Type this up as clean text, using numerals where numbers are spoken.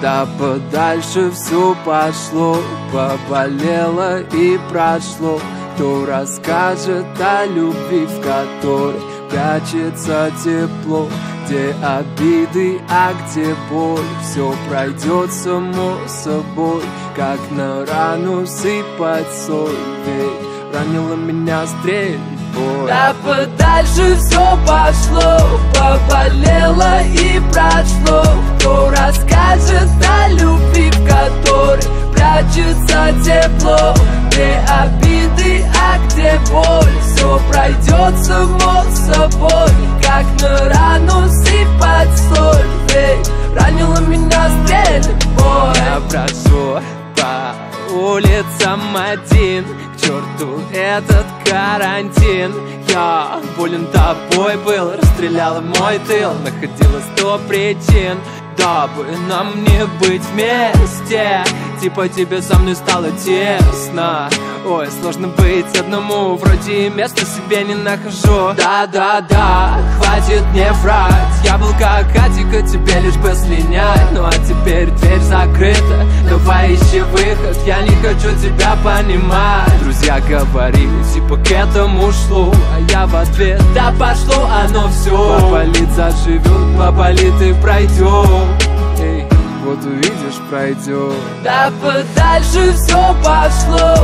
Да подальше все пошло, поболело и прошло. Кто расскажет о любви, в которой прячется тепло? Где обиды, а где боль? Все пройдет само собой, как на рану сыпать соль. Ведь ранила меня стрельбой. Да подальше все пошло, поболело и прошло. Кто расскажет о любви, в которой прячется тепло? Где обиды, а где боль? Все пройдет само собой, как на рану сыпать соль. Ведь ранила меня стрельбой. Я брожу по улицам один, к черту этот карантин. Я болен тобой был, расстреляла мой тыл. Находила 100 причин, дабы нам не быть вместе. Типа тебе со мной стало тесно. Ой, сложно быть одному, вроде места себе не нахожу. Да-да-да, хватит мне врать. Я был как Атика, тебе лишь бы слинять. Ну а теперь дверь закрыта, давай ищи выход. Я не хочу тебя понимать. Друзья говорили, типа к этому шло, а я в ответ: да пошло оно все. Поболит, заживет, поболит и пройдет. Эй, вот увидишь, пройдет. Да подальше все пошло,